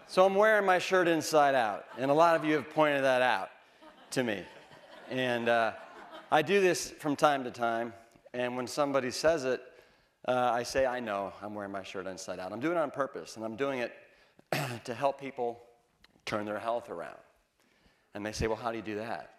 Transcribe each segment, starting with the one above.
So I'm wearing my shirt inside out, and a lot of you have pointed that out to me. And I do this from time to time, and when somebody says it, I say, I know I'm wearing my shirt inside out. I'm doing it on purpose, and I'm doing it to help people turn their health around. And they say, well, how do you do that?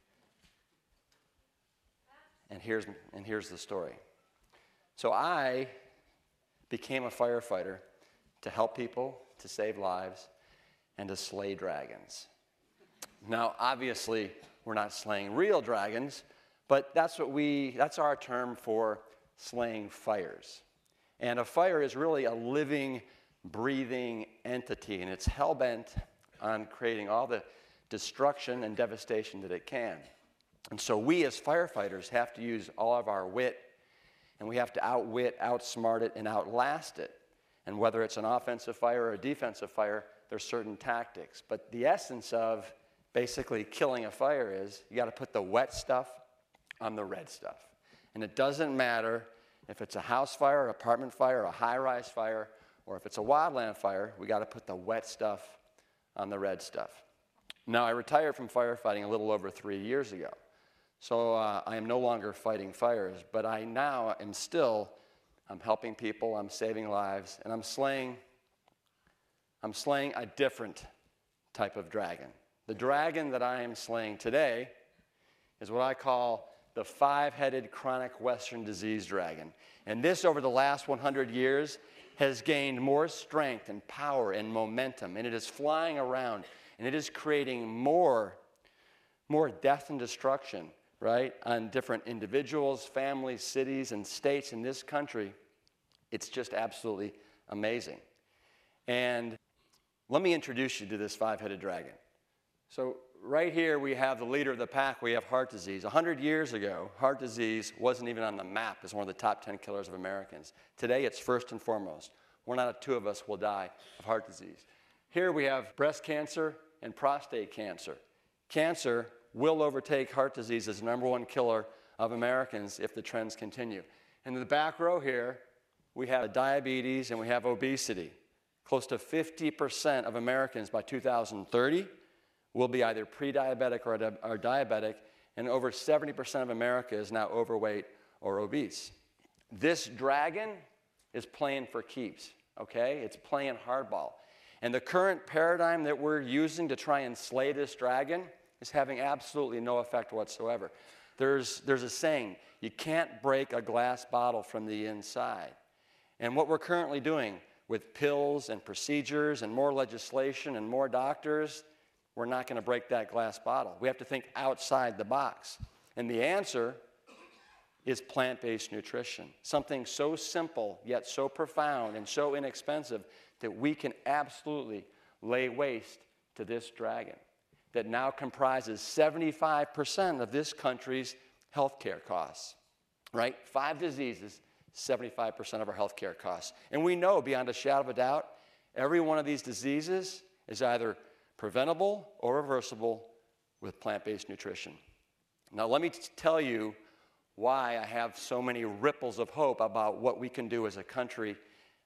And here's the story. So I became a firefighter to help people, to save lives, and to slay dragons. Now, obviously, we're not slaying real dragons, but that's our term for slaying fires. And a fire is really a living, breathing entity, and it's hell-bent on creating all the destruction and devastation that it can. And so we as firefighters have to use all of our wit, and we have to outwit, outsmart it, and outlast it. And whether it's an offensive fire or a defensive fire, there's certain tactics. But the essence of basically killing a fire is you got to put the wet stuff on the red stuff. And it doesn't matter if it's a house fire, an apartment fire, a high-rise fire, or if it's a wildland fire, we got to put the wet stuff on the red stuff. Now, I retired from firefighting a little over 3 years ago. So I am no longer fighting fires, but I now am still, I'm helping people, I'm saving lives, and I'm slaying a different type of dragon. The dragon that I am slaying today is what I call the five-headed chronic Western disease dragon. And this, over the last 100 years, has gained more strength and power and momentum, and it is flying around, and it is creating more death and destruction, right, on different individuals, families, cities, and states in this country. It's just absolutely amazing. And let me introduce you to this five-headed dragon. So right here we have the leader of the pack. We have heart disease. 100 years ago, heart disease wasn't even on the map as one of the top 10 killers of Americans. Today it's first and foremost. 1 out of 2 of us will die of heart disease. Here we have breast cancer and prostate cancer. Cancer will overtake heart disease as the #1 killer of Americans if the trends continue. And in the back row here, we have diabetes and we have obesity. Close to 50% of Americans by 2030 will be either pre-diabetic or diabetic, and over 70% of America is now overweight or obese. This dragon is playing for keeps, okay? It's playing hardball. And the current paradigm that we're using to try and slay this dragon is having absolutely no effect whatsoever. There's a saying, you can't break a glass bottle from the inside. And what we're currently doing with pills and procedures and more legislation and more doctors, we're not going to break that glass bottle. We have to think outside the box. And the answer is plant-based nutrition, something so simple yet so profound and so inexpensive that we can absolutely lay waste to this dragon that now comprises 75% of this country's healthcare costs, right? 5 diseases, 75% of our healthcare costs. And we know beyond a shadow of a doubt, every one of these diseases is either preventable or reversible with plant-based nutrition. Now let me tell you why I have so many ripples of hope about what we can do as a country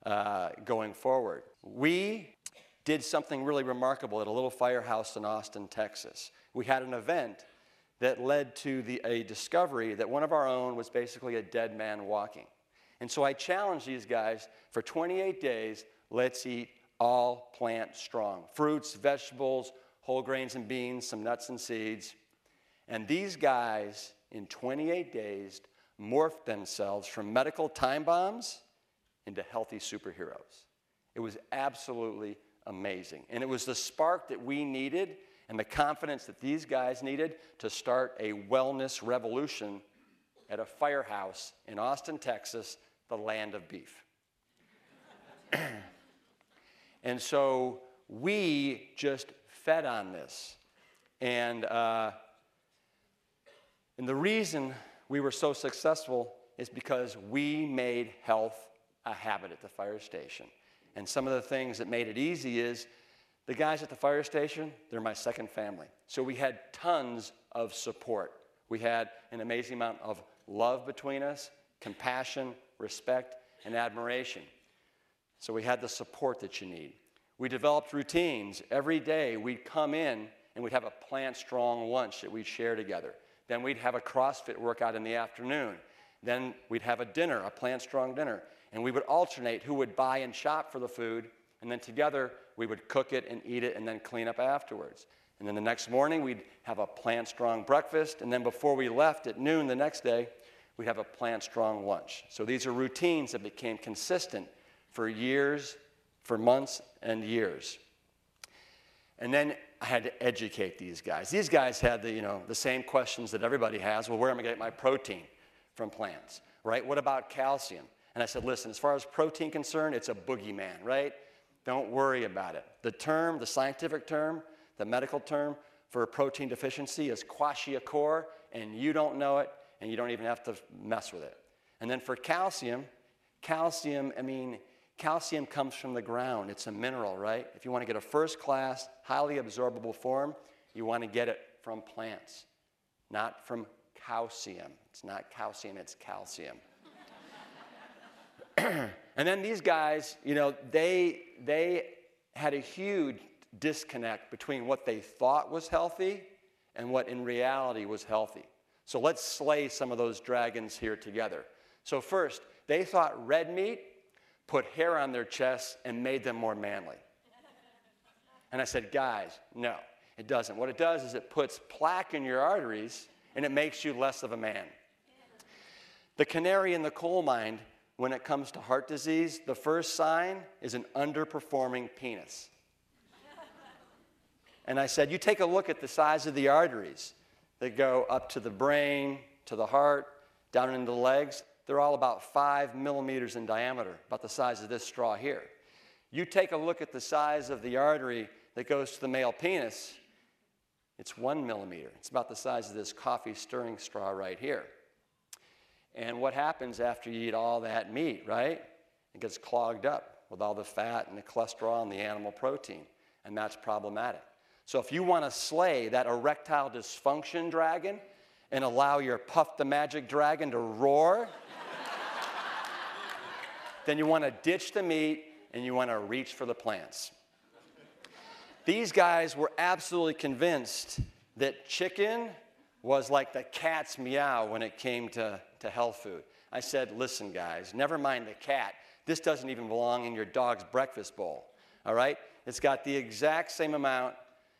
going forward. We did something really remarkable at a little firehouse in Austin, Texas. We had an event that led to a discovery that one of our own was basically a dead man walking. And so I challenged these guys for 28 days, let's eat all plant strong. Fruits, vegetables, whole grains and beans, some nuts and seeds. And these guys, in 28 days, morphed themselves from medical time bombs into healthy superheroes. It was absolutely amazing. And it was the spark that we needed and the confidence that these guys needed to start a wellness revolution at a firehouse in Austin, Texas, the land of beef. And so we just fed on this. And the reason we were so successful is because we made health a habit at the fire station. And some of the things that made it easy is the guys at the fire station, they're my second family. So we had tons of support. We had an amazing amount of love between us, compassion, respect, and admiration. So we had the support that you need. We developed routines. Every day we'd come in and we'd have a plant-strong lunch that we'd share together. Then we'd have a CrossFit workout in the afternoon. Then we'd have a dinner, a plant-strong dinner. And we would alternate who would buy and shop for the food. And then together we would cook it and eat it and then clean up afterwards. And then the next morning we'd have a plant-strong breakfast. And then before we left at noon the next day, we'd have a plant-strong lunch. So these are routines that became consistent for years, for months and years. And then I had to educate these guys. These guys had the same questions that everybody has. Well, where am I going to get my protein from plants, right? What about calcium? And I said, listen, as far as protein concerned, it's a boogeyman, right? Don't worry about it. The scientific term, the medical term for protein deficiency is kwashiorkor, and you don't know it, and you don't even have to mess with it. And then for calcium comes from the ground. It's a mineral, right? If you want to get a first-class, highly absorbable form, you want to get it from plants, not from calcium. It's not calcium, it's calcium. And then these guys, they had a huge disconnect between what they thought was healthy and what in reality was healthy. So let's slay some of those dragons here together. So first, they thought red meat put hair on their chests and made them more manly. And I said, guys, no, it doesn't. What it does is it puts plaque in your arteries and it makes you less of a man. The canary in the coal mine, when it comes to heart disease, the first sign is an underperforming penis. And I said, you take a look at the size of the arteries that go up to the brain, to the heart, down into the legs. They're all about 5 millimeters in diameter, about the size of this straw here. You take a look at the size of the artery that goes to the male penis, it's 1 millimeter. It's about the size of this coffee stirring straw right here. And what happens after you eat all that meat, right? It gets clogged up with all the fat and the cholesterol and the animal protein, and that's problematic. So if you want to slay that erectile dysfunction dragon and allow your Puff the Magic Dragon to roar, then you want to ditch the meat and you want to reach for the plants. These guys were absolutely convinced that chicken was like the cat's meow when it came to health food. I said, listen, guys, never mind the cat. This doesn't even belong in your dog's breakfast bowl, all right? It's got the exact same amount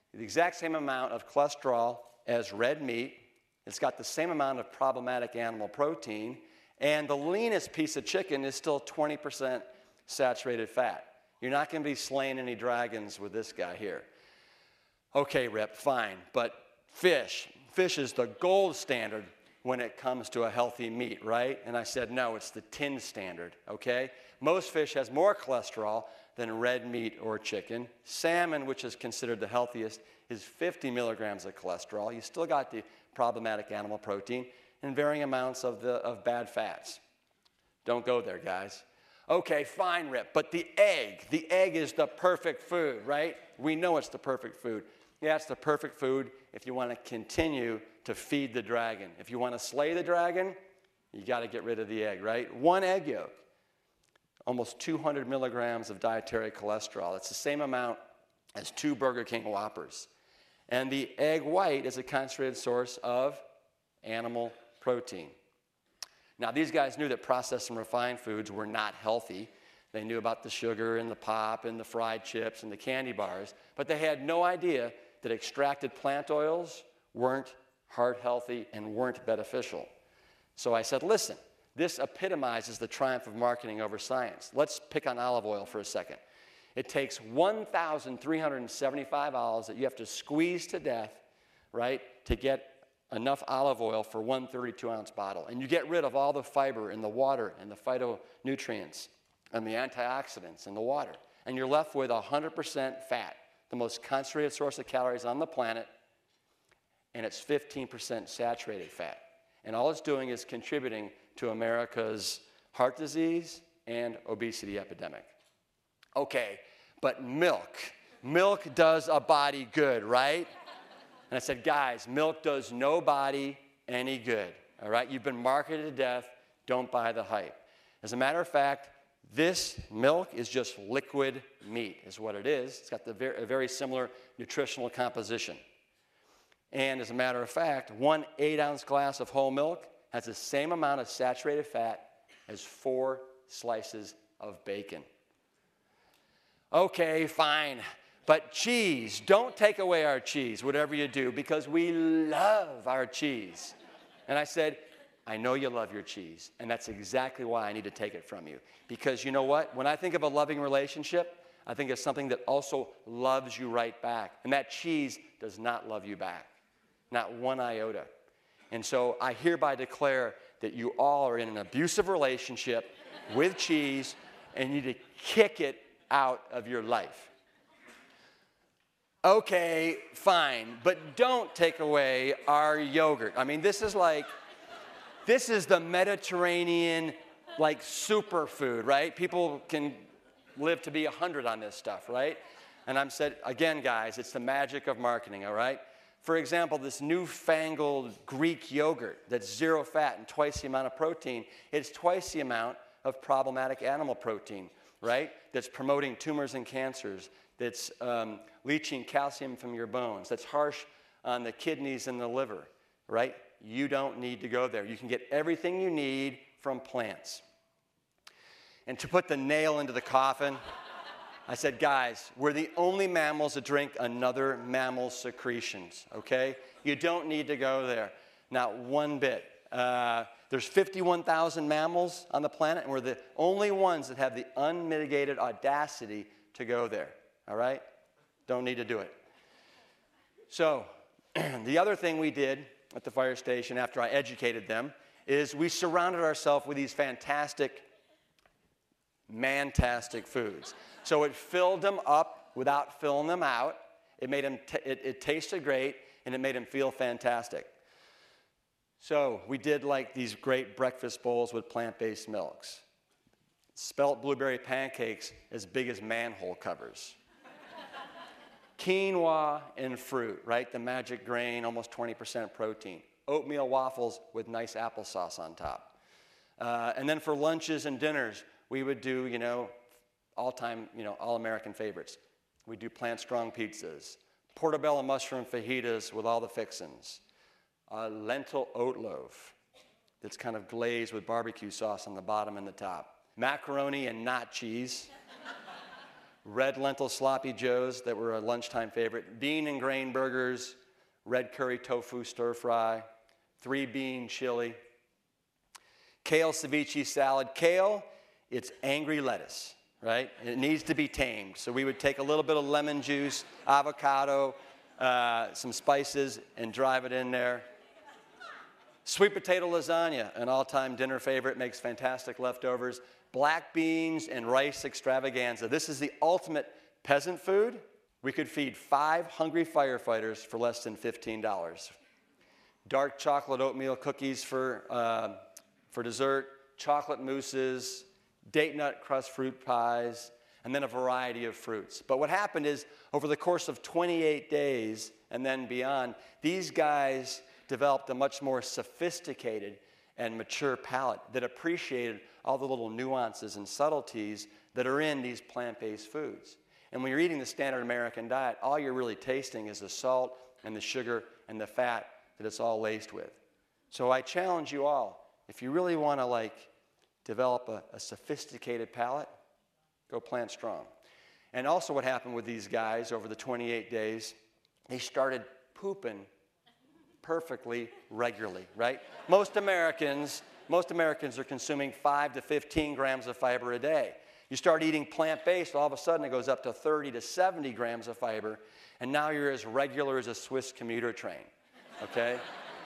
of cholesterol as red meat. It's got the same amount of problematic animal protein, and the leanest piece of chicken is still 20% saturated fat. You're not going to be slaying any dragons with this guy here. Okay, Rip, fine, but fish is the gold standard when it comes to a healthy meat, right? And I said, no, it's the tin standard, okay? Most fish has more cholesterol than red meat or chicken. Salmon, which is considered the healthiest, is 50 milligrams of cholesterol. You still got the problematic animal protein and varying amounts of bad fats. Don't go there, guys. Okay, fine, Rip, but the egg is the perfect food, right? We know it's the perfect food. Yeah, it's the perfect food if you want to continue to feed the dragon. If you want to slay the dragon, you got to get rid of the egg, right? One egg yolk, almost 200 milligrams of dietary cholesterol. It's the same amount as 2 Burger King Whoppers. And the egg white is a concentrated source of animal protein. Now, these guys knew that processed and refined foods were not healthy. They knew about the sugar and the pop and the fried chips and the candy bars, but they had no idea that extracted plant oils weren't heart healthy and weren't beneficial. So I said, listen, this epitomizes the triumph of marketing over science. Let's pick on olive oil for a second. It takes 1,375 olives that you have to squeeze to death, right, to get enough olive oil for one 32-ounce bottle. And you get rid of all the fiber in the water and the phytonutrients and the antioxidants in the water. And you're left with 100% fat, the most concentrated source of calories on the planet, and it's 15% saturated fat. And all it's doing is contributing to America's heart disease and obesity epidemic. Okay, but milk does a body good, right? And I said, guys, milk does no body any good, all right? You've been marketed to death. Don't buy the hype. As a matter of fact, This milk is just liquid meat, is what it is. It's got a very similar nutritional composition. And as a matter of fact, 1 8-ounce glass of whole milk has the same amount of saturated fat as 4 slices of bacon. Okay, fine. But cheese, don't take away our cheese, whatever you do, because we love our cheese. And I said, I know you love your cheese, and that's exactly why I need to take it from you. Because you know what? When I think of a loving relationship, I think of something that also loves you right back. And that cheese does not love you back, not one iota. And so I hereby declare that you all are in an abusive relationship with cheese, and you need to kick it out of your life. Okay, fine, but don't take away our yogurt. I mean, this is the Mediterranean, like, superfood, right? People can live to be 100 on this stuff, right? And I'm said, again, guys, it's the magic of marketing, all right? For example, this newfangled Greek yogurt that's 0 fat and twice the amount of protein, it's twice the amount of problematic animal protein, right? That's promoting tumors and cancers, that's leaching calcium from your bones, that's harsh on the kidneys and the liver, right? You don't need to go there. You can get everything you need from plants. And to put the nail into the coffin, I said, guys, we're the only mammals that drink another mammal's secretions, okay? You don't need to go there, not one bit. There's 51,000 mammals on the planet, and we're the only ones that have the unmitigated audacity to go there, all right? Don't need to do it. So the other thing we did at the fire station after I educated them is we surrounded ourselves with these fantastic, mantastic foods. So it filled them up without filling them out. It made them it tasted great, and it made them feel fantastic. So we did like these great breakfast bowls with plant-based milks. Spelt blueberry pancakes as big as manhole covers. Quinoa and fruit, right? The magic grain, almost 20% protein. Oatmeal waffles with nice applesauce on top. And then for lunches and dinners, we would do, all-time, all-American favorites. We'd do plant-strong pizzas, portobello mushroom fajitas with all the fixins, a lentil oat loaf that's kind of glazed with barbecue sauce on the bottom and the top, macaroni and not cheese, red lentil sloppy joes that were a lunchtime favorite, bean and grain burgers, red curry tofu stir fry, 3-bean chili, kale ceviche salad. Kale, it's angry lettuce, right? It needs to be tamed. So we would take a little bit of lemon juice, avocado, some spices, and drive it in there. Sweet potato lasagna, an all-time dinner favorite, makes fantastic leftovers. Black beans and rice extravaganza. This is the ultimate peasant food. We could feed 5 hungry firefighters for less than $15. Dark chocolate oatmeal cookies for dessert, chocolate mousses, date nut crust fruit pies, and then a variety of fruits. But what happened is, over the course of 28 days and then beyond, these guys developed a much more sophisticated and mature palate that appreciated all the little nuances and subtleties that are in these plant-based foods. And when you're eating the standard American diet, all you're really tasting is the salt and the sugar and the fat that it's all laced with. So I challenge you all, if you really want to develop a sophisticated palate, go plant strong. And also what happened with these guys over the 28 days, they started pooping perfectly regularly, right? Most Americans are consuming 5 to 15 grams of fiber a day. You start eating plant-based, all of a sudden it goes up to 30 to 70 grams of fiber, and now you're as regular as a Swiss commuter train, okay?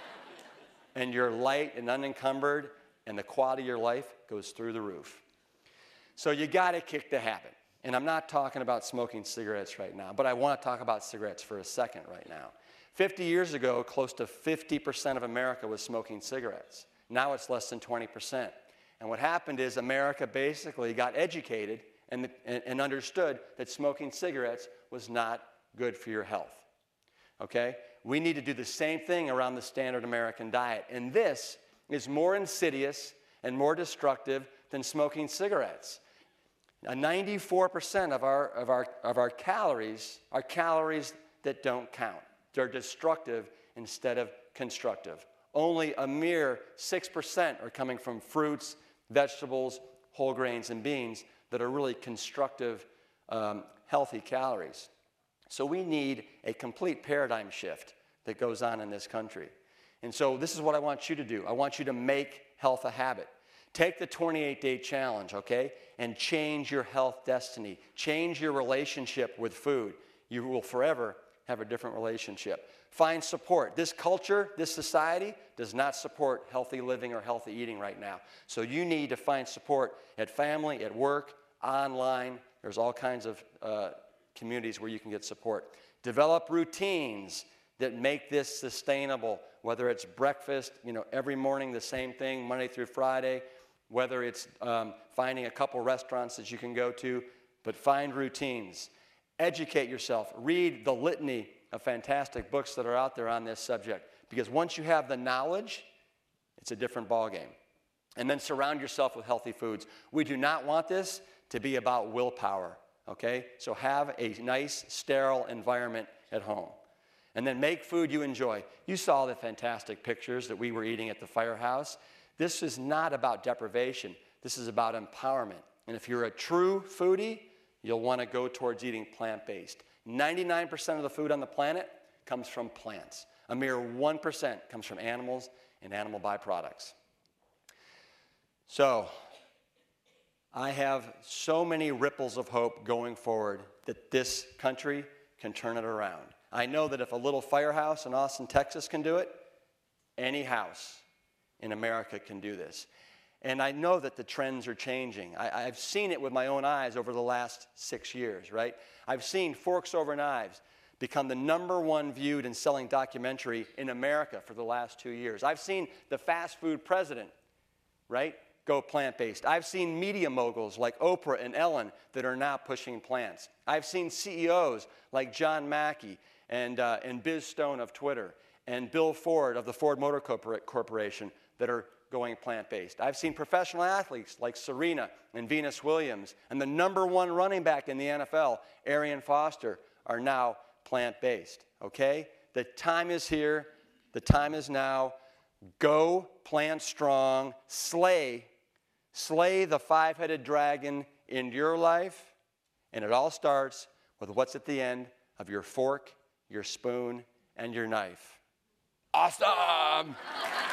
And you're light and unencumbered, and the quality of your life goes through the roof. So you got to kick the habit. And I'm not talking about smoking cigarettes right now, but I want to talk about cigarettes for a second right now. 50 years ago, close to 50% of America was smoking cigarettes. Now it's less than 20%. And what happened is America basically got educated and understood that smoking cigarettes was not good for your health. Okay? We need to do the same thing around the standard American diet. And this is more insidious and more destructive than smoking cigarettes. 94% of our calories are calories that don't count. They're destructive instead of constructive. Only a mere 6% are coming from fruits, vegetables, whole grains, and beans that are really constructive, healthy calories. So we need a complete paradigm shift that goes on in this country. And so this is what I want you to do. I want you to make health a habit. Take the 28-day challenge, okay, and change your health destiny. Change your relationship with food. You will forever have a different relationship. Find support. This culture, this society does not support healthy living or healthy eating right now. So you need to find support at family, at work, online. There's all kinds of communities where you can get support. Develop routines that make this sustainable, whether it's breakfast, every morning the same thing, Monday through Friday, whether it's finding a couple restaurants that you can go to, but find routines. Educate yourself. Read the litany of fantastic books that are out there on this subject, because once you have the knowledge, it's a different ballgame. And then surround yourself with healthy foods. We do not want this to be about willpower, okay? So have a nice, sterile environment at home. And then make food you enjoy. You saw the fantastic pictures that we were eating at the firehouse. This is not about deprivation. This is about empowerment. And if you're a true foodie, you'll want to go towards eating plant-based. 99% of the food on the planet comes from plants. A mere 1% comes from animals and animal byproducts. So, I have so many ripples of hope going forward that this country can turn it around. I know that if a little firehouse in Austin, Texas can do it, any house in America can do this. And I know that the trends are changing. I've seen it with my own eyes over the last 6 years, right? I've seen Forks Over Knives become the #1 viewed and selling documentary in America for the last 2 years. I've seen the fast food president, right, go plant-based. I've seen media moguls like Oprah and Ellen that are now pushing plants. I've seen CEOs like John Mackey and Biz Stone of Twitter and Bill Ford of the Ford Motor Corporation that are going plant-based. I've seen professional athletes like Serena and Venus Williams and the #1 running back in the NFL, Arian Foster, are now plant-based, okay? The time is here. The time is now. Go plant strong. Slay the five-headed dragon in your life, and it all starts with what's at the end of your fork, your spoon, and your knife. Awesome!